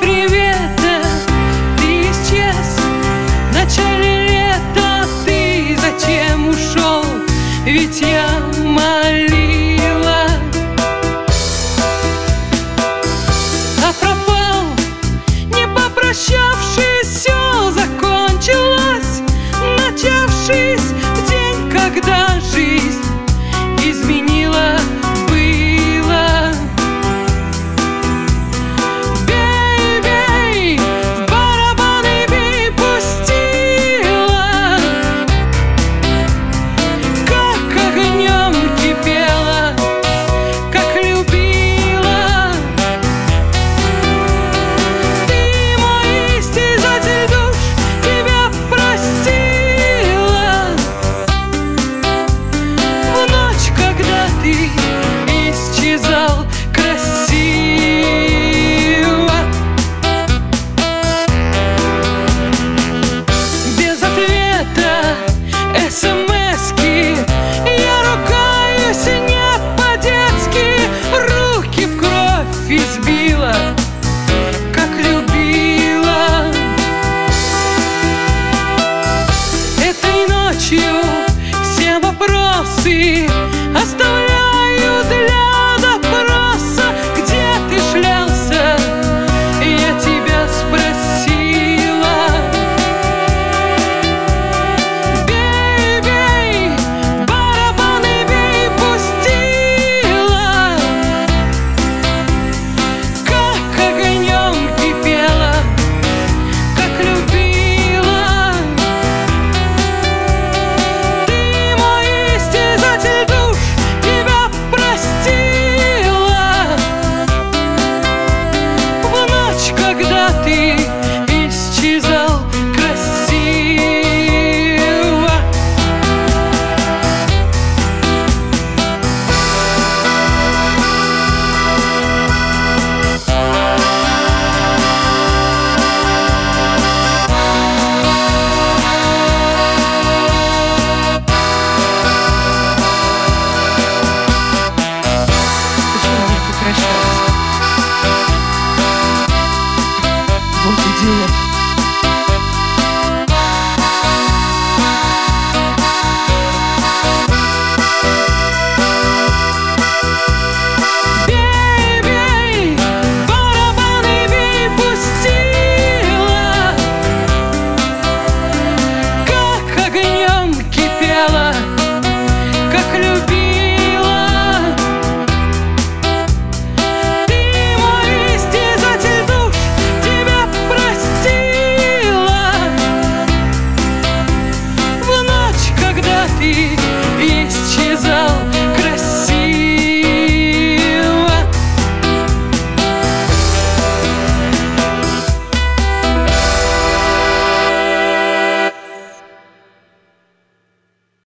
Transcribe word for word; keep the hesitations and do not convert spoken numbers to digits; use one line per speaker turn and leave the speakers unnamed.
привета, ты исчез в начале лета. Ты зачем ушел? Ведь я молила. А пропал, не попрощавшись, все закончилось, начавшись в день, когда жизнь изменила было. Бей, бей, в барабаны бей, пустила, как огнем кипела, как любила. Ты мой истязатель душ, тебя простила в ночь, когда ты исчезал красиво. Без ответа эс-эм-эски я ругаюсь не по-детски, руки в кровь избила, как любила. Этой ночью все вопросы оставляю